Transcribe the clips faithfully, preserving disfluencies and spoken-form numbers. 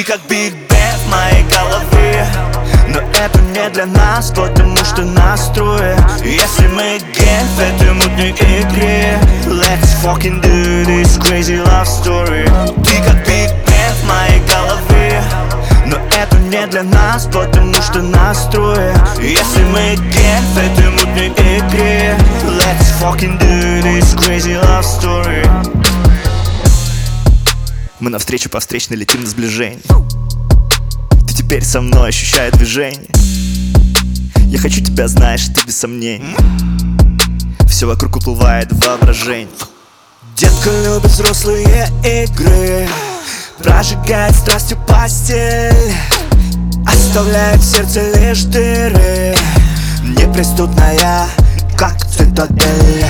Ты как Биг Бен в моей голове, но это не для нас, потому что настрое. Если мы гейм в этой мутной игре, let's fucking do this crazy love story. Ты как Биг Бен в моей голове, но это не для нас, потому что настрое. Если мы гейм в этой мутной игре, let's fucking do this crazy love story. Мы навстречу по встречной летим на сближение. Ты теперь со мной, ощущая движение. Я хочу тебя, знаешь, ты без сомнений. Все вокруг уплывает в воображение. Детка любит взрослые игры, прожигает страстью постель, оставляет в сердце лишь дыры, неприступная, как цитадель.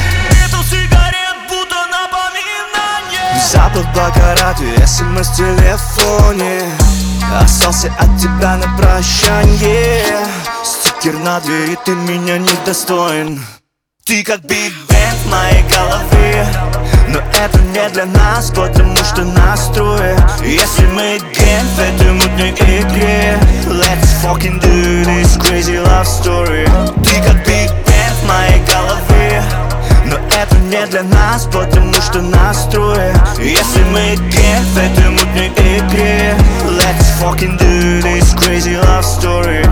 Запах бакараты, смс в телефоне, остался от тебя на прощанье. Стикер на двери, ты меня недостоин. Ты как Биг Бен в моей голове, но это не для нас, потому что настрое. Если мы гейм в этой мутной игре, let's fucking do this crazy love story. Ты как Биг Бен в моей голове, но это не для нас, потому что настрое. Если мы гейм в этой мутной игре, let's fucking do this crazy love story.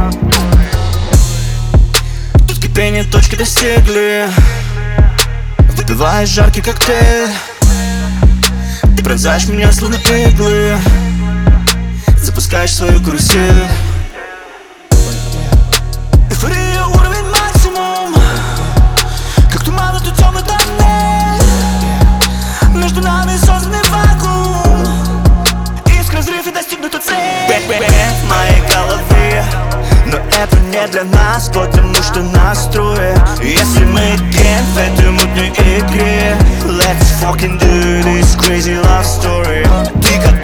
Тут кипение точки достигли, выпиваешь жаркий коктейль. Ты пронзаешь меня словно иглы, запускаешь свою карусель. Эйфория, уровень максимум, как туман, это темный тоннель. Между нами созданный вакуум, искра, взрыв и достигнута цель. Бэк-бэк в моей голове, но это не для нас, потому что настрое. Если мы гейм в этой мутной игре, let's fucking do this crazy love story. Ты как